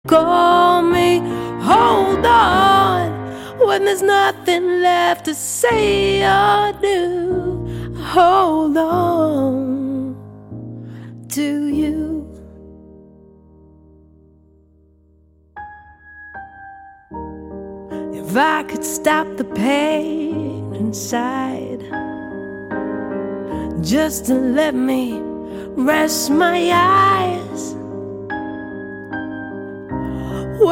Call me, hold on, when there's nothing left to say or do. Hold on to you. If I could stop the pain inside, just to let me rest my eyes,